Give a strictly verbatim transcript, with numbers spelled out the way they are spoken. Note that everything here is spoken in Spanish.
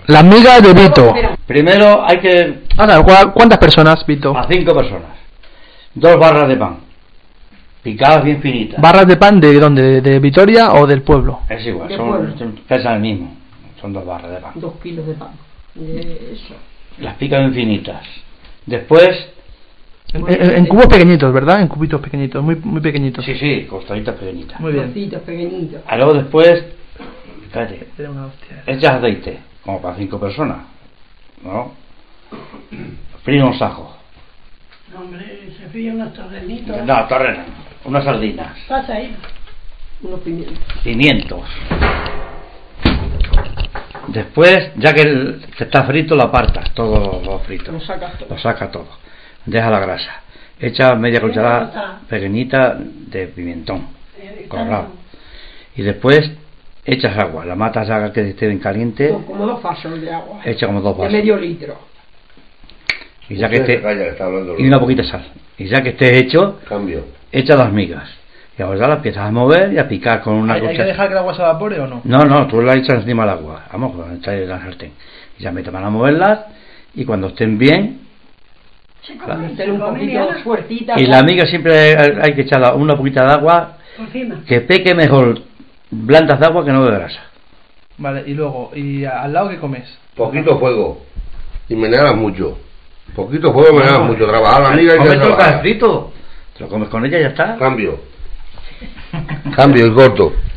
Las migas de Vito. Primero hay que... Ahora, ¿cuántas personas, Vito? A cinco personas. Dos barras de pan. Picadas bien finitas. ¿Barras de pan de dónde? ¿De, de Vitoria o del pueblo? Es igual, son, pesan el mismo. Son dos barras de pan. Dos kilos de pan. De eso. Las picas bien finitas. Después... En, en, en cubos pequeñitos, ¿verdad? En cubitos pequeñitos, muy muy pequeñitos. Sí, sí, costaditas pequeñitas. Muy bien. Trocitos pequeñitos. Y luego después... Cállate. Era una hostia. Echas aceite, como para cinco personas. ¿No? Fríe unos ajos. No, hombre, se fríen unos torrenitos. No, torrenas. Unas sardinas. Pasa ahí. Unos pimientos. Pimientos. Después, ya que, el, que está frito, lo apartas, todo lo frito. Lo sacas todo. Lo sacas todo. Deja la grasa. Echa media cucharada pequeñita de pimentón colorado. Y después echas agua. La matas a que esté bien caliente. No, como dos vasos de agua. Echa como dos vasos. De medio litro. Y ya que esté. Calla, está y una poquita de sal. Y ya que esté hecho, cambio. Echa las migas. Y ahora las empiezas a mover y a picar con una ¿Hay, cuchara. ¿Hay que dejar que el agua se evapore o no? No, no, tú la echas encima del agua. Vamos, cuando echas en la sartén. Y ya metes a moverlas. Y cuando estén bien. Cuando estén un poquito fuertitas. Y la miga siempre hay, hay que echarla una poquita de agua. Encima. Que peque mejor blandas de agua que no de grasa. Vale, y luego, ¿y al lado qué comes? Poquito fuego. Y meneas mucho. Poquito fuego y meneas No, mucho. Trabajar la miga y comes ya todo trabajar. frito. Te lo comes con ella y ya está. Cambio. Cambio y corto.